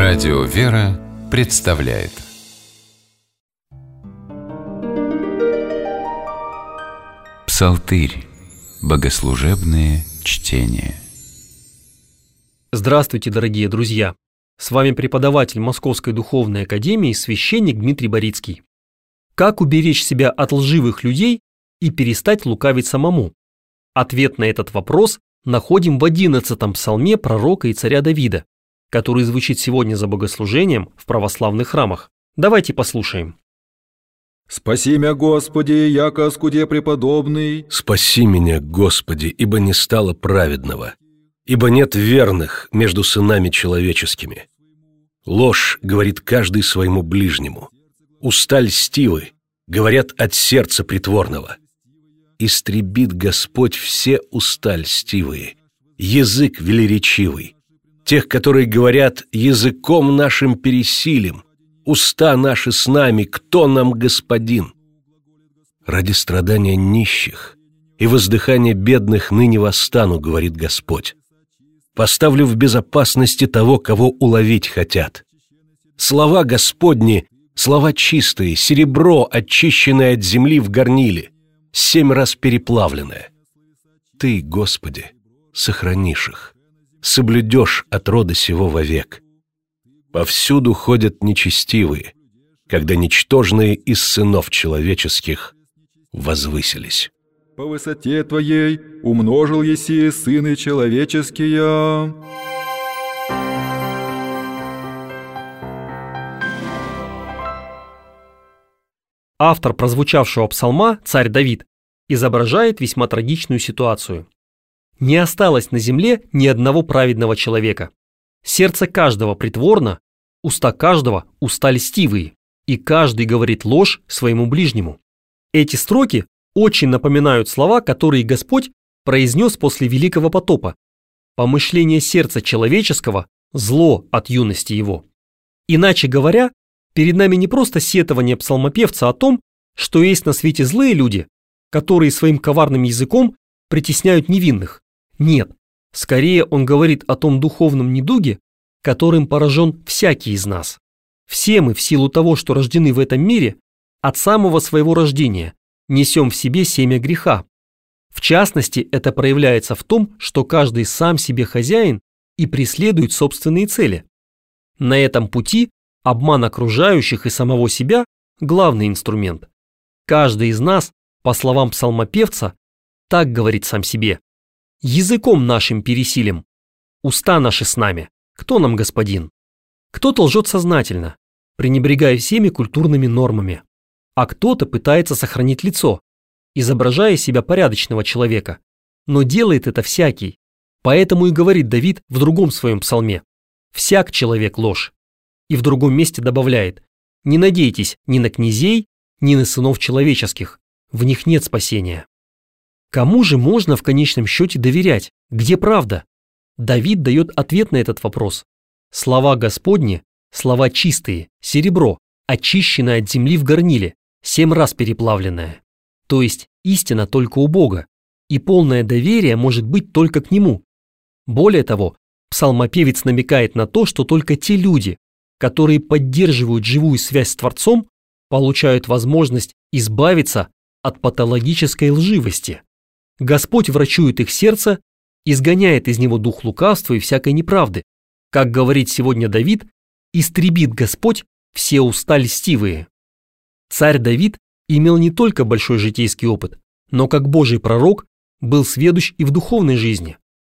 Радио «Вера» представляет Псалтырь. Богослужебные чтения. Здравствуйте, дорогие друзья! С вами преподаватель Московской духовной академии, священник Дмитрий Борицкий. Как уберечь себя от лживых людей и перестать лукавить самому? Ответ на этот вопрос находим в 11-м псалме пророка и царя Давида, который звучит сегодня за богослужением в православных храмах. Давайте послушаем. «Спаси меня, Господи, яко скуде преподобный». «Спаси меня, Господи, ибо не стало праведного, ибо нет верных между сынами человеческими. Ложь говорит каждый своему ближнему, уста льстивы говорят от сердца притворного. Истребит Господь все уста льстивые, язык велеречивый, тех, которые говорят: языком нашим пересилим, уста наши с нами, кто нам господин? Ради страдания нищих и воздыхания бедных ныне восстану, говорит Господь. Поставлю в безопасности того, кого уловить хотят. Слова Господни, слова чистые, серебро, очищенное от земли в горниле, 7 раз переплавленное. Ты, Господи, сохранишь их, соблюдешь от рода сего вовек. Повсюду ходят нечестивые, когда ничтожные из сынов человеческих возвысились. По высоте Твоей умножил еси сыны человеческие». Автор прозвучавшего псалма, царь Давид, изображает весьма трагичную ситуацию. Не осталось на земле ни одного праведного человека. Сердце каждого притворно, уста каждого уста льстивые, и каждый говорит ложь своему ближнему. Эти строки очень напоминают слова, которые Господь произнес после Великого потопа. Помышление сердца человеческого – зло от юности его. Иначе говоря, перед нами не просто сетование псалмопевца о том, что есть на свете злые люди, которые своим коварным языком притесняют невинных. Нет, скорее он говорит о том духовном недуге, которым поражен всякий из нас. Все мы, в силу того, что рождены в этом мире, от самого своего рождения несем в себе семя греха. В частности, это проявляется в том, что каждый сам себе хозяин и преследует собственные цели. На этом пути обман окружающих и самого себя – главный инструмент. Каждый из нас, по словам псалмопевца, так говорит сам себе: «Языком нашим пересилим, уста наши с нами, кто нам господин?» Кто-то лжет сознательно, пренебрегая всеми культурными нормами, а кто-то пытается сохранить лицо, изображая себя порядочного человека, но делает это всякий. Поэтому и говорит Давид в другом своем псалме: «Всяк человек ложь». И в другом месте добавляет: «Не надейтесь ни на князей, ни на сынов человеческих, в них нет спасения». Кому же можно в конечном счете доверять? Где правда? Давид дает ответ на этот вопрос. Слова Господни, слова чистые, серебро, очищенное от земли в горниле, 7 раз переплавленное. То есть истина только у Бога, и полное доверие может быть только к Нему. Более того, псалмопевец намекает на то, что только те люди, которые поддерживают живую связь с Творцом, получают возможность избавиться от патологической лживости. Господь врачует их сердце, изгоняет из него дух лукавства и всякой неправды. Как говорит сегодня Давид, истребит Господь все уста льстивые. Царь Давид имел не только большой житейский опыт, но как Божий пророк был сведущ и в духовной жизни.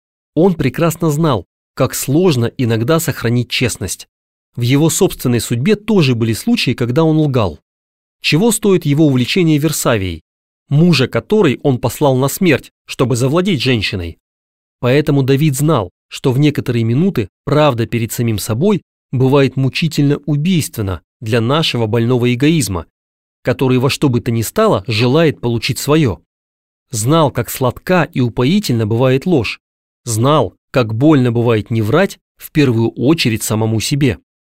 Он прекрасно знал, как сложно иногда сохранить честность. В его собственной судьбе тоже были случаи, когда он лгал. Чего стоит его увлечение Версавией, мужа которой он послал на смерть, чтобы завладеть женщиной. Поэтому Давид знал, что в некоторые минуты правда перед самим собой бывает мучительно убийственна для нашего больного эгоизма, который во что бы то ни стало желает получить свое. Знал, как сладка и упоительна бывает ложь. Знал, как больно бывает не врать в первую очередь самому себе.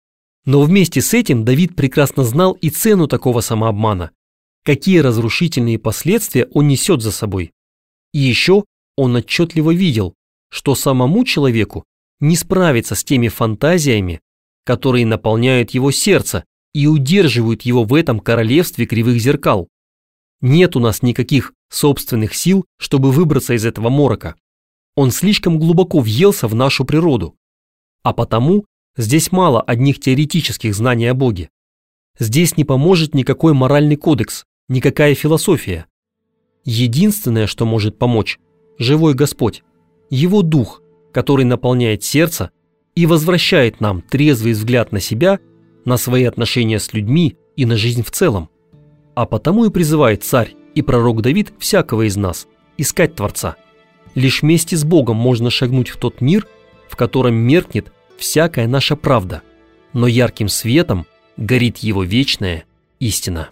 Но вместе с этим Давид прекрасно знал и цену такого самообмана, какие разрушительные последствия он несет за собой. И еще он отчетливо видел, что самому человеку не справиться с теми фантазиями, которые наполняют его сердце и удерживают его в этом королевстве кривых зеркал. Нет у нас никаких собственных сил, чтобы выбраться из этого морока. Он слишком глубоко въелся в нашу природу. А потому здесь мало одних теоретических знаний о Боге. Здесь не поможет никакой моральный кодекс, никакая философия. Единственное, что может помочь – живой Господь, Его Дух, который наполняет сердце и возвращает нам трезвый взгляд на себя, на свои отношения с людьми и на жизнь в целом. А потому и призывает царь и пророк Давид всякого из нас искать Творца. Лишь вместе с Богом можно шагнуть в тот мир, в котором меркнет всякая наша правда, но ярким светом горит Его вечная истина.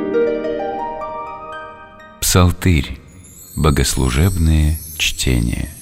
Псалтырь. Богослужебные чтения.